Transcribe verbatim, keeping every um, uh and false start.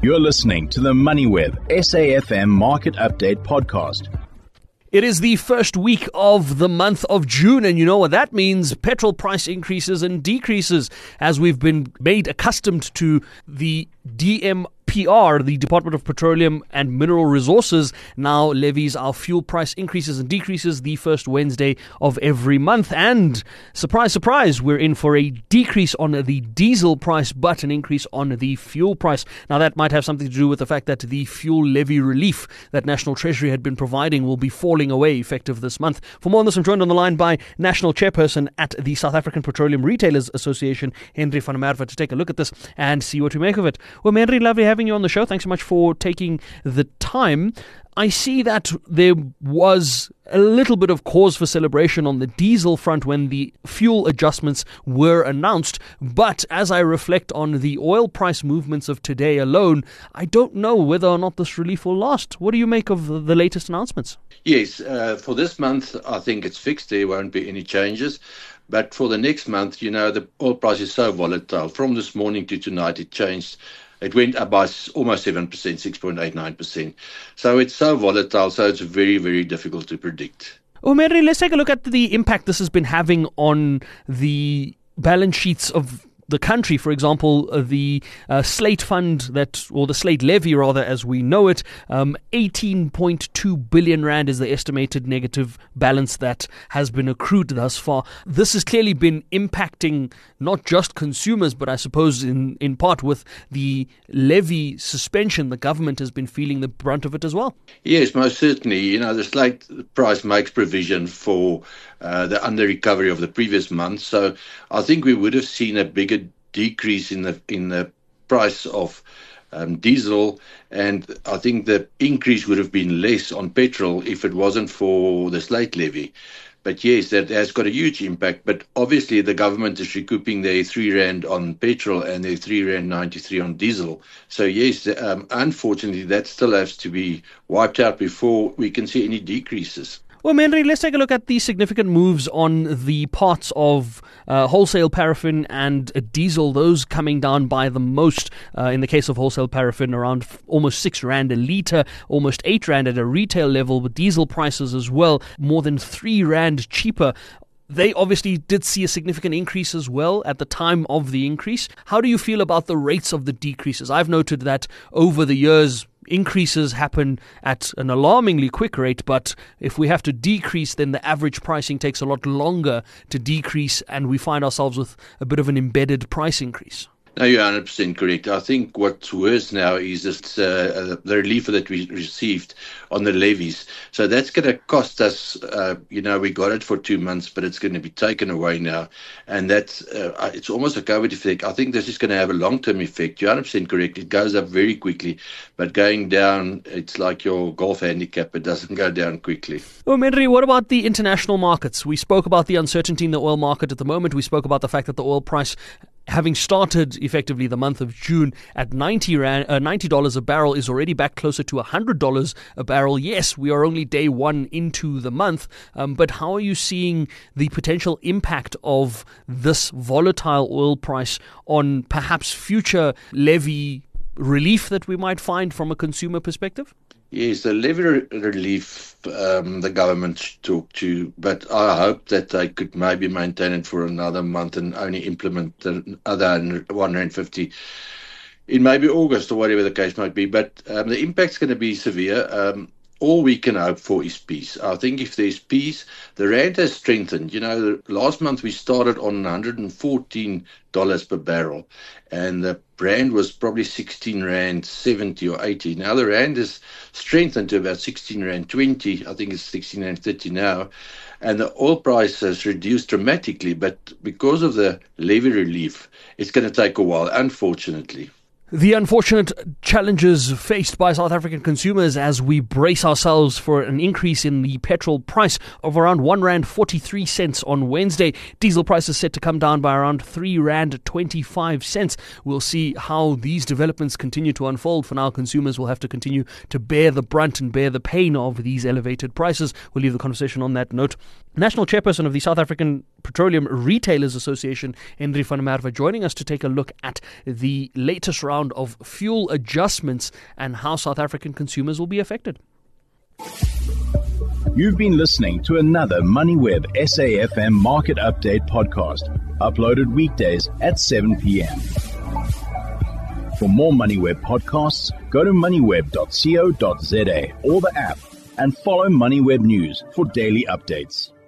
You're listening to the MoneyWeb S A F M Market Update Podcast. It is the first week of the month of June, and you know what that means. Petrol price increases and decreases as we've been made accustomed to the D M P R, the Department of Petroleum and Mineral Resources, now levies our fuel price increases and decreases the first Wednesday of every month. And surprise, surprise, we're in for a decrease on the diesel price, but an increase on the fuel price. Now, that might have something to do with the fact that the fuel levy relief that National Treasury had been providing will be falling away effective this month. For more on this, I'm joined on the line by National Chairperson at the South African Petroleum Retailers Association, Henry van der Merwe, to take a look at this and see what we make of it. Well, Henry, lovely having you on the show. Thanks so much for taking the time. I see that there was a little bit of cause for celebration on the diesel front when the fuel adjustments were announced. But as I reflect on the oil price movements of today alone, I don't know whether or not this relief will last. What do you make of the latest announcements? Yes, uh, for this month, I think it's fixed. There won't be any changes. But for the next month, you know, the oil price is so volatile. From this morning to tonight, it changed. It went up by almost seven percent, six point eight nine percent. So it's so volatile, so it's very, very difficult to predict. Well, Mary, let's take a look at the impact this has been having on the balance sheets of the country. For example, uh, the uh, Slate Fund, that, or the Slate Levy rather, as we know it, um, eighteen point two billion rand is the estimated negative balance that has been accrued thus far. This has clearly been impacting not just consumers, but I suppose in, in part with the levy suspension, the government has been feeling the brunt of it as well. Yes, most certainly. You know, the Slate price makes provision for uh, the under recovery of the previous month. So I think we would have seen a bigger decrease in the in the price of um, diesel, and I think the increase would have been less on petrol if it wasn't for the Slate levy. But yes, that has got a huge impact. But obviously, the government is recouping their three rand on petrol and their three rand ninety-three on diesel. So yes, um, unfortunately, that still has to be wiped out before we can see any decreases. Well, Henry, let's take a look at the significant moves on the parts of uh, wholesale paraffin and uh, diesel, those coming down by the most. Uh, in the case of wholesale paraffin, around f- almost six rand a litre, almost eight rand at a retail level, with diesel prices as well, more than three rand cheaper. They obviously did see a significant increase as well at the time of the increase. How do you feel about the rates of the decreases? I've noted that over the years, increases happen at an alarmingly quick rate, but if we have to decrease, then the average pricing takes a lot longer to decrease, and we find ourselves with a bit of an embedded price increase. No, you're one hundred percent correct. I think what's worse now is just uh, the relief that we received on the levies. So that's going to cost us, uh, you know, we got it for two months, but it's going to be taken away now. And that's, uh, it's almost a COVID effect. I think this is going to have a long-term effect. You're one hundred percent correct. It goes up very quickly, but going down, it's like your golf handicap. It doesn't go down quickly. Well, Henry, what about the international markets? We spoke about the uncertainty in the oil market at the moment. We spoke about the fact that the oil price, having started effectively the month of June at ninety rand, uh, ninety dollars a barrel, is already back closer to one hundred dollars a barrel. Yes, we are only day one into the month, um, but how are you seeing the potential impact of this volatile oil price on perhaps future levy relief that we might find from a consumer perspective? Yes, the levy relief um, the government talked to, but I hope that they could maybe maintain it for another month and only implement the other one rand fifty in maybe August or whatever the case might be. But um, the impact's going to be severe. Um, all we can hope for is peace. I think if there's peace, the rand has strengthened. You know, last month we started on one hundred fourteen dollars per barrel, and the rand was probably sixteen rand seventy or eighty. Now the rand has strengthened to about sixteen rand twenty. I think it's sixteen rand thirty now. And the oil price has reduced dramatically, but because of the levy relief, it's going to take a while, unfortunately. The unfortunate challenges faced by South African consumers as we brace ourselves for an increase in the petrol price of around one rand forty-three cents on Wednesday. Diesel prices set to come down by around three rand twenty-five cents. We'll see how these developments continue to unfold. For now, consumers will have to continue to bear the brunt and bear the pain of these elevated prices. We'll leave the conversation on that note. National Chairperson of the South African Petroleum Retailers Association, Henry van der Merwe, joining us to take a look at the latest round of fuel adjustments and how South African consumers will be affected. You've been listening to another MoneyWeb S A F M Market Update podcast, uploaded weekdays at seven p.m. For more MoneyWeb podcasts, go to moneyweb dot co dot za or the app and follow MoneyWeb News for daily updates.